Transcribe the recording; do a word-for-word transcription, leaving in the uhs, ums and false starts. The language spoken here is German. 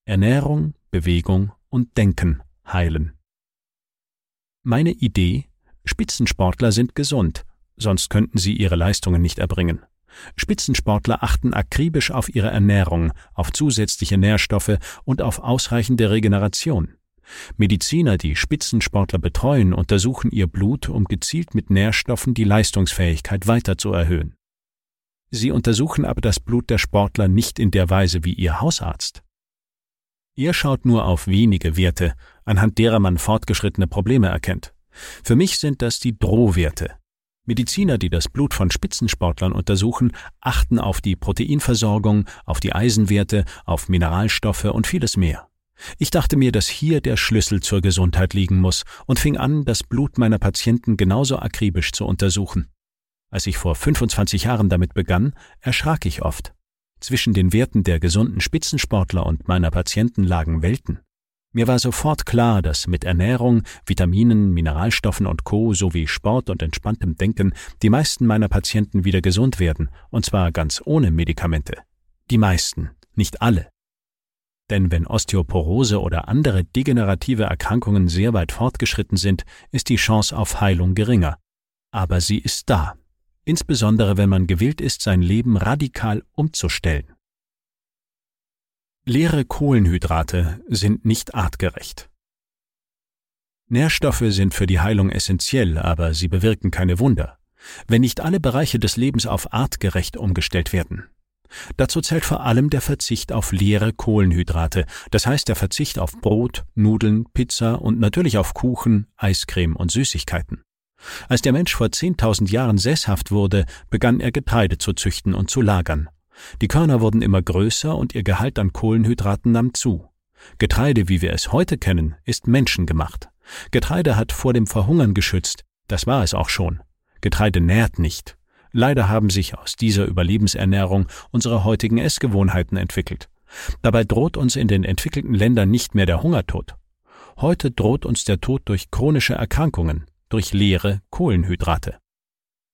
Ernährung, Bewegung und Denken heilen. Meine Idee: Spitzensportler sind gesund, sonst könnten sie ihre Leistungen nicht erbringen. Spitzensportler achten akribisch auf ihre Ernährung, auf zusätzliche Nährstoffe und auf ausreichende Regeneration. Mediziner, die Spitzensportler betreuen, untersuchen ihr Blut, um gezielt mit Nährstoffen die Leistungsfähigkeit weiter zu erhöhen. Sie untersuchen aber das Blut der Sportler nicht in der Weise wie ihr Hausarzt. Ihr schaut nur auf wenige Werte, anhand derer man fortgeschrittene Probleme erkennt. Für mich sind das die Drohwerte. Mediziner, die das Blut von Spitzensportlern untersuchen, achten auf die Proteinversorgung, auf die Eisenwerte, auf Mineralstoffe und vieles mehr. Ich dachte mir, dass hier der Schlüssel zur Gesundheit liegen muss und fing an, das Blut meiner Patienten genauso akribisch zu untersuchen. Als ich vor fünfundzwanzig Jahren damit begann, erschrak ich oft. Zwischen den Werten der gesunden Spitzensportler und meiner Patienten lagen Welten. Mir war sofort klar, dass mit Ernährung, Vitaminen, Mineralstoffen und Co. sowie Sport und entspanntem Denken die meisten meiner Patienten wieder gesund werden, und zwar ganz ohne Medikamente. Die meisten, nicht alle. Denn wenn Osteoporose oder andere degenerative Erkrankungen sehr weit fortgeschritten sind, ist die Chance auf Heilung geringer. Aber sie ist da. Insbesondere wenn man gewillt ist, sein Leben radikal umzustellen. Leere Kohlenhydrate sind nicht artgerecht. Nährstoffe sind für die Heilung essentiell, aber sie bewirken keine Wunder, wenn nicht alle Bereiche des Lebens auf artgerecht umgestellt werden. Dazu zählt vor allem der Verzicht auf leere Kohlenhydrate, das heißt der Verzicht auf Brot, Nudeln, Pizza und natürlich auf Kuchen, Eiscreme und Süßigkeiten. Als der Mensch vor zehntausend Jahren sesshaft wurde, begann er Getreide zu züchten und zu lagern. Die Körner wurden immer größer und ihr Gehalt an Kohlenhydraten nahm zu. Getreide, wie wir es heute kennen, ist menschengemacht. Getreide hat vor dem Verhungern geschützt, das war es auch schon. Getreide nährt nicht. Leider haben sich aus dieser Überlebensernährung unsere heutigen Essgewohnheiten entwickelt. Dabei droht uns in den entwickelten Ländern nicht mehr der Hungertod. Heute droht uns der Tod durch chronische Erkrankungen, durch leere Kohlenhydrate.